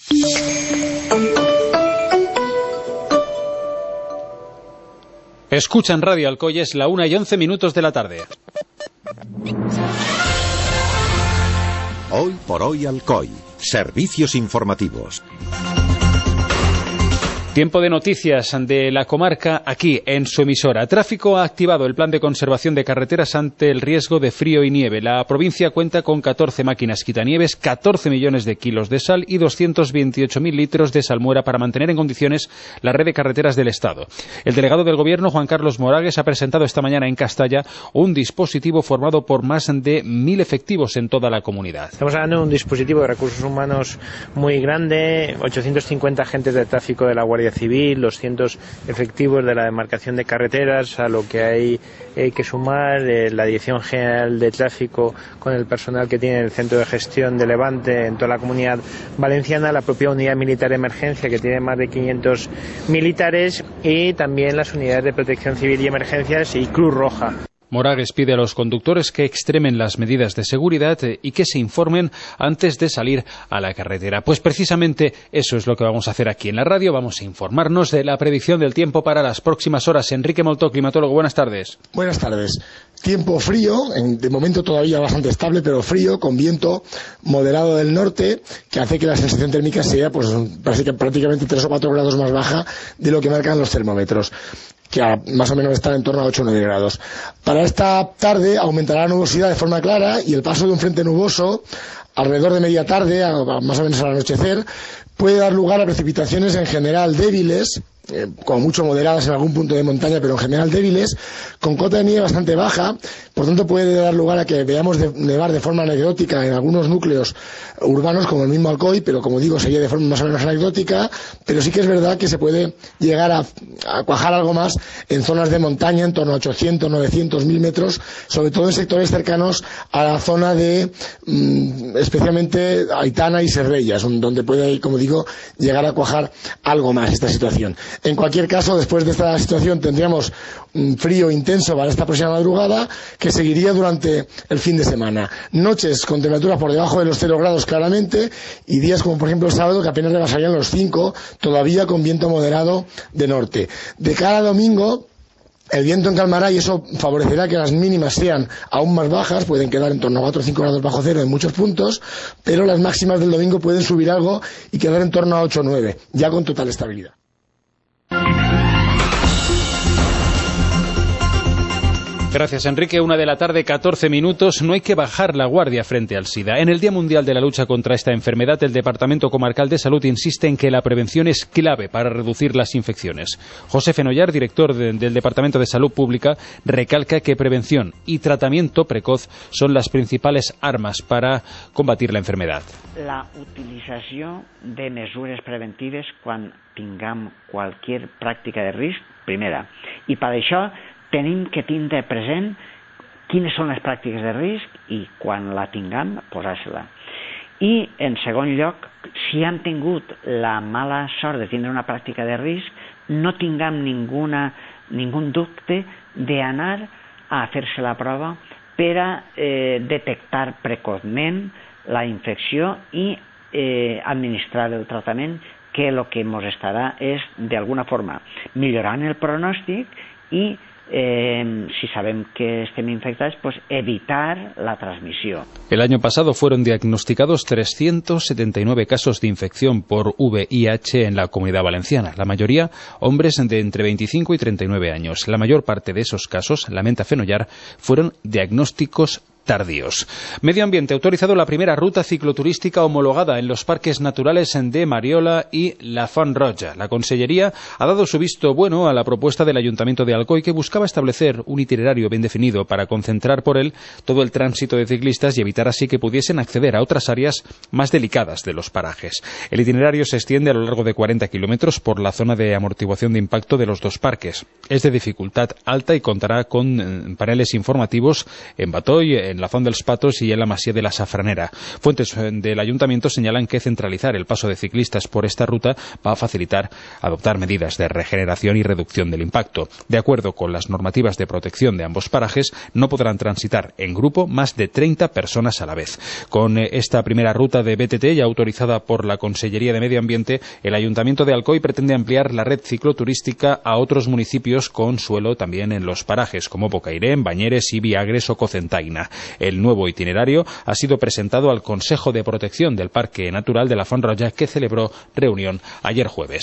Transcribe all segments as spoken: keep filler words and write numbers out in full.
Escuchan Radio Alcoy, es la una y once minutos de la tarde. Hoy por hoy Alcoy. Servicios informativos. Tiempo de noticias de la comarca aquí en su emisora. Tráfico ha activado el plan de conservación de carreteras ante el riesgo de frío y nieve. La provincia cuenta con catorce máquinas quitanieves, catorce millones de kilos de sal y doscientos veintiocho mil litros de salmuera para mantener en condiciones la red de carreteras del Estado. El delegado del Gobierno, Juan Carlos Moragues, ha presentado esta mañana en Castalla un dispositivo formado por más de mil efectivos en toda la comunidad. Estamos hablando de un dispositivo de recursos humanos muy grande, ochocientos cincuenta agentes de tráfico de la Guardia Civil, doscientos efectivos de la demarcación de carreteras, a lo que hay eh, que sumar eh, la Dirección General de Tráfico con el personal que tiene el Centro de Gestión de Levante en toda la Comunidad Valenciana, la propia Unidad Militar de Emergencia que tiene más de quinientos militares y también las unidades de Protección Civil y Emergencias y Cruz Roja. Moragues pide a los conductores que extremen las medidas de seguridad y que se informen antes de salir a la carretera. Pues precisamente eso es lo que vamos a hacer aquí en la radio. Vamos a informarnos de la predicción del tiempo para las próximas horas. Enrique Moltó, climatólogo, buenas tardes. Buenas tardes. Tiempo frío, de momento todavía bastante estable, pero frío, con viento moderado del norte, que hace que la sensación térmica sea pues prácticamente tres o cuatro grados más baja de lo que marcan los termómetros, que más o menos están en torno a ocho o nueve grados. Para esta tarde aumentará la nubosidad de forma clara y el paso de un frente nuboso alrededor de media tarde, a, a más o menos al anochecer, puede dar lugar a precipitaciones en general débiles, eh, como mucho moderadas en algún punto de montaña, pero en general débiles, con cota de nieve bastante baja. Por tanto, puede dar lugar a que veamos de, nevar de forma anecdótica en algunos núcleos urbanos, como el mismo Alcoy, pero como digo, sería de forma más o menos anecdótica, pero sí que es verdad que se puede llegar a, a cuajar algo más en zonas de montaña, en torno a ochocientos, novecientos, mil metros, sobre todo en sectores cercanos a la zona de, mmm, especialmente Aitana y Serrellas, donde puede, como digo, llegar a cuajar algo más esta situación. En cualquier caso, después de esta situación tendríamos un frío intenso para esta próxima madrugada, que seguiría durante el fin de semana. Noches con temperaturas por debajo de los cero grados claramente, y días como por ejemplo el sábado que apenas rebasarían los cinco, todavía con viento moderado de norte. De cara a domingo, el viento encalmará y eso favorecerá que las mínimas sean aún más bajas, pueden quedar en torno a cuatro o cinco grados bajo cero en muchos puntos, pero las máximas del domingo pueden subir algo y quedar en torno a ocho o nueve, ya con total estabilidad. Gracias, Enrique. Una de la tarde, catorce minutos. No hay que bajar la guardia frente al SIDA. En el Día Mundial de la Lucha contra esta enfermedad, el Departamento Comarcal de Salud insiste en que la prevención es clave para reducir las infecciones. José Fenollar, director de, del Departamento de Salud Pública, recalca que prevención y tratamiento precoz son las principales armas para combatir la enfermedad. La utilització de mesures preventives quan tinguem qualsevol pràctica de risc, primera. I per això tenim que tindre present quines són les pràctiques de risc i quan la tinguem, posar-se-la. I, en segon lloc, si han tingut la mala sort de tindre una pràctica de risc, no tinguem ninguna, ningú dubte d'anar a fer-se la prova per a eh, detectar precoçment la infecció i eh, administrar el tractament, que el que ens estarà és, d'alguna forma, millorant el pronòstic i Eh, si sabemos que estemos infectados, pues evitar la transmisión. El año pasado fueron diagnosticados trescientos setenta y nueve casos de infección por V I H en la Comunidad Valenciana, la mayoría hombres de entre veinticinco y treinta y nueve años. La mayor parte de esos casos, lamenta Fenollar, fueron diagnósticos tardíos. Medio Ambiente ha autorizado la primera ruta cicloturística homologada en los parques naturales de Mariola y la Font Roja. La Consellería ha dado su visto bueno a la propuesta del Ayuntamiento de Alcoy, que buscaba establecer un itinerario bien definido para concentrar por él todo el tránsito de ciclistas y evitar así que pudiesen acceder a otras áreas más delicadas de los parajes. El itinerario se extiende a lo largo de cuarenta kilómetros por la zona de amortiguación de impacto de los dos parques. Es de dificultad alta y contará con paneles informativos en Batoy, en en la Font dels Patos y en la Masía de la Safranera. Fuentes del ayuntamiento señalan que centralizar el paso de ciclistas por esta ruta va a facilitar adoptar medidas de regeneración y reducción del impacto. De acuerdo con las normativas de protección de ambos parajes, no podrán transitar en grupo más de treinta personas a la vez. Con esta primera ruta de B T T, ya autorizada por la Consellería de Medio Ambiente, el Ayuntamiento de Alcoy pretende ampliar la red cicloturística a otros municipios con suelo también en los parajes, como Bocairén, Bañeres, Ibiagres o Cocentaina. El nuevo itinerario ha sido presentado al Consejo de Protección del Parque Natural de la Font Roja, que celebró reunión ayer jueves.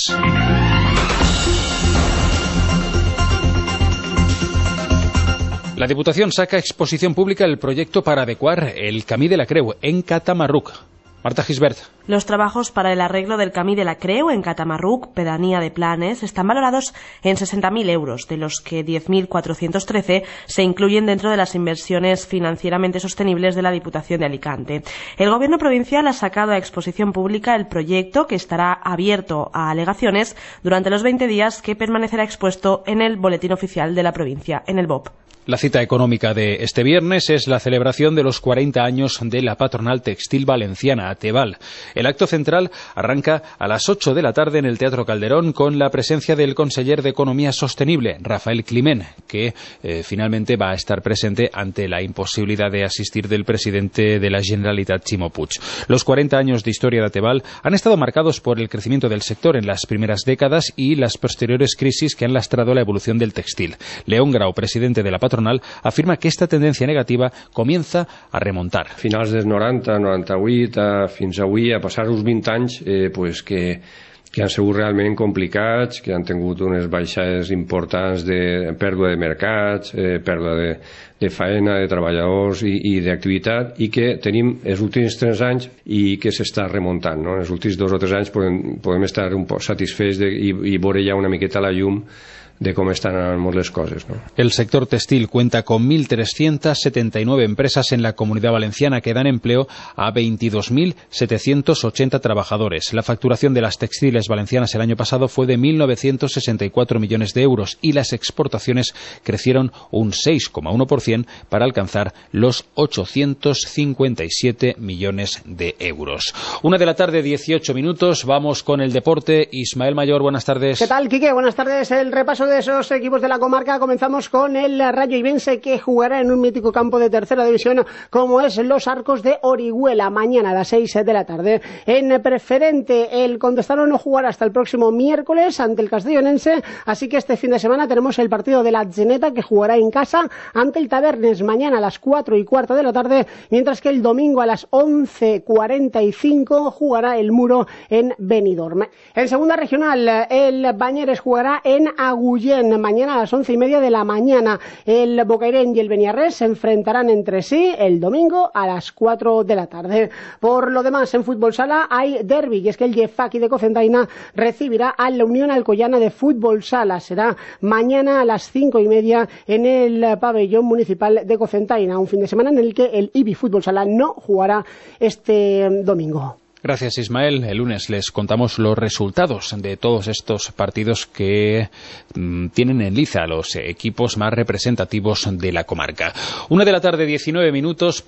La Diputación saca a exposición pública el proyecto para adecuar el Camí de la Creu en Catamarruc. Marta Gisbert. Los trabajos para el arreglo del Camí de la Creu en Catamarruc, pedanía de Planes, están valorados en sesenta mil euros, de los que diez mil cuatrocientos trece se incluyen dentro de las inversiones financieramente sostenibles de la Diputación de Alicante. El Gobierno provincial ha sacado a exposición pública el proyecto, que estará abierto a alegaciones durante los veinte días que permanecerá expuesto en el Boletín Oficial de la provincia, en el B O P. La cita económica de este viernes es la celebración de los cuarenta años de la patronal textil valenciana, Ateval. El acto central arranca a las ocho de la tarde en el Teatro Calderón con la presencia del conseller de Economía Sostenible, Rafael Climent, que eh, finalmente va a estar presente ante la imposibilidad de asistir del presidente de la Generalitat, Ximo Puig. Los cuarenta años de historia de Ateval han estado marcados por el crecimiento del sector en las primeras décadas y las posteriores crisis que han lastrado la evolución del textil. León Grau, presidente de la patronal, afirma que esta tendencia negativa comienza a remontar. Finals dels noranta, noranta-vuit, fins avui, a passar uns vint anys, eh, pues que que han sigut realment complicats, que han tingut unes baixades importants de pèrdua de mercats, eh, pèrdua de, de faena, de treballadors i, i d'activitat, i que tenim els últims tres anys i que s'està remuntant, no? En els últims dos o tres anys podem, podem estar un poc satisfets de, i, i veure ja una miqueta la llum de cómo están las cosas, ¿no? El sector textil cuenta con mil trescientas setenta y nueve empresas en la Comunidad Valenciana que dan empleo a veintidós mil setecientos ochenta trabajadores. La facturación de las textiles valencianas el año pasado fue de mil novecientos sesenta y cuatro millones de euros y las exportaciones crecieron un seis coma uno por ciento para alcanzar los ochocientos cincuenta y siete millones de euros. Una de la tarde, dieciocho minutos. Vamos con el deporte. Ismael Mayor, buenas tardes. ¿Qué tal, Quique? Buenas tardes. El repaso de esos equipos de la comarca. Comenzamos con el Rayo Ibense, que jugará en un mítico campo de tercera división como es los Arcos de Orihuela, mañana a las seis de la tarde. En preferente, el Condestano no jugará hasta el próximo miércoles ante el Castellonense, así que este fin de semana tenemos el partido de la Zeneta, que jugará en casa ante el Tabernes mañana a las cuatro y cuarto de la tarde, mientras que el domingo a las once cuarenta y cinco jugará el Muro en Benidorm. En segunda regional, el Bañeres jugará en Agullén mañana a las once y media de la mañana. El Bocairén y el Beniarrés se enfrentarán entre sí el domingo a las cuatro de la tarde. Por lo demás, en fútbol sala hay derbi, y es que el Jefaki de Cocentaina recibirá a la Unión Alcoyana de Fútbol Sala. Será mañana a las cinco y media en el pabellón municipal de Cocentaina, un fin de semana en el que el I B I Fútbol Sala no jugará este domingo. Gracias, Ismael. El lunes les contamos los resultados de todos estos partidos que mmm, tienen en liza los equipos más representativos de la comarca. Una de la tarde, diecinueve minutos.